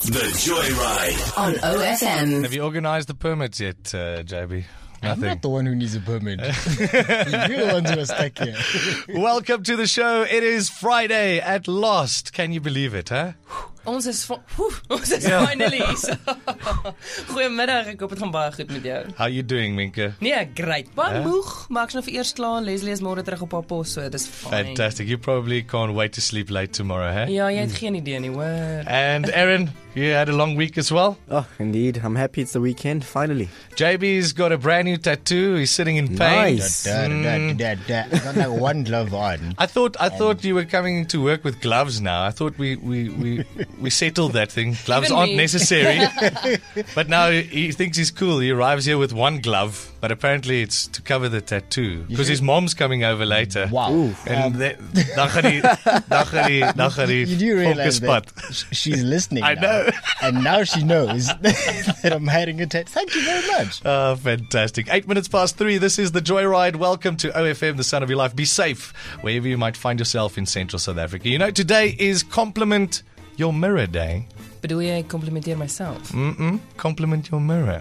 The Joyride on OFM. Have you organised the permits yet, JB? I'm not the one who needs a permit. You're the ones who are stuck here. Welcome to the show. It is Friday at last. Can you believe it, huh? Ons is finally. Goeiemiddag, ek hoop het gaan baie goed met jou. How you doing, Minke? Nee, great. Baie moeg, maar ek's nou vir eers klaar. Leslie is môre terug op haar pos, so dis fine. Fantastic. You probably can't wait to sleep late tomorrow, huh? Ja, jy het geen idee nie, hoor. And Aaron, you had a long week as well? Oh, indeed. I'm happy it's the weekend, finally. JB's got a brand new tattoo. He's sitting in pain. Nice. I got like one glove on. I thought you were coming to work with gloves now. I thought we settled that thing. Gloves Even aren't me. necessary. But now he thinks he's cool. He arrives here with one glove, but apparently it's to cover the tattoo. Because his mom's coming over later. Wow. En dan gaan die You do realize spot. that she's listening I now. know. And now she knows that I'm hiding a tattoo. Thank you very much. Oh, fantastic. 8 minutes past 3. This is the Joyride. Welcome to OFM, the sound of your life. Be safe wherever you might find yourself in Central South Africa. You know, today is Compliment Your Mirror Day. Bedoel jy komplimenteer myself? Compliment your mirror.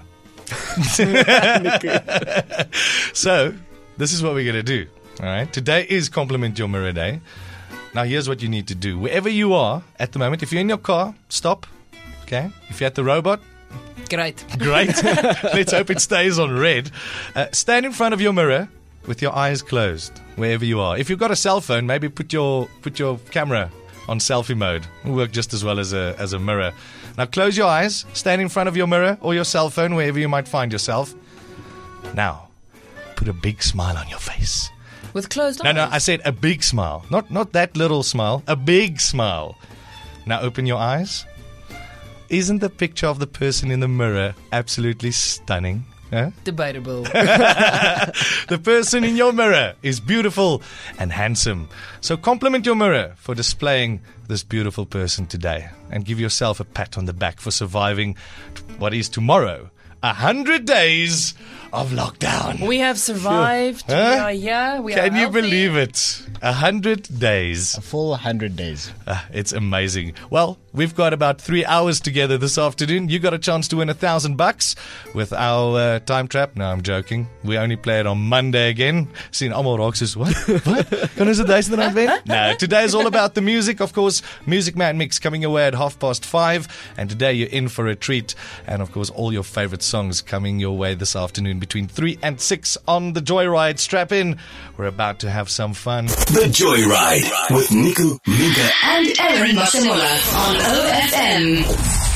So, this is what we're going to do. All right. Today is Compliment Your Mirror Day. Now, here's what you need to do. Wherever you are at the moment, if you're in your car, stop. Okay. If you're at the robot, Great. great. Let's hope it stays on red. Stand in front of your mirror with your eyes closed, wherever you are. If you've got a cell phone, maybe put your camera on selfie mode. It'll work just as well as a mirror. Now close your eyes, stand in front of your mirror or your cell phone, wherever you might find yourself. Now, put a big smile on your face. With closed eyes? No, I said a big smile. Not that little smile, a big smile. Now open your eyes. Isn't the picture of the person in the mirror absolutely stunning? Huh? Debatable. The person in your mirror is beautiful and handsome. So compliment your mirror for displaying this beautiful person today. And give yourself a pat on the back for surviving what is tomorrow 100 days of lockdown. We have survived. Huh? We are here. We are Can you healthy. believe it? 100 days. A full 100 days. It's amazing. Well, we've got about 3 hours together this afternoon. You got a chance to win $1,000 with our time trap. No, I'm joking. We only play it on Monday again. Sien almal raak soos what? What? Kan ons R1,000 wen? No, today is all about the music. Of course, Music Man Mix coming away at 5:30. And today you're in for a treat. And of course, all your favorite songs coming your way this afternoon between 3 and 6 on the Joyride. Strap in. We're about to have some fun. The Joyride with Nico, Minka And Aaron Masemola on OFM.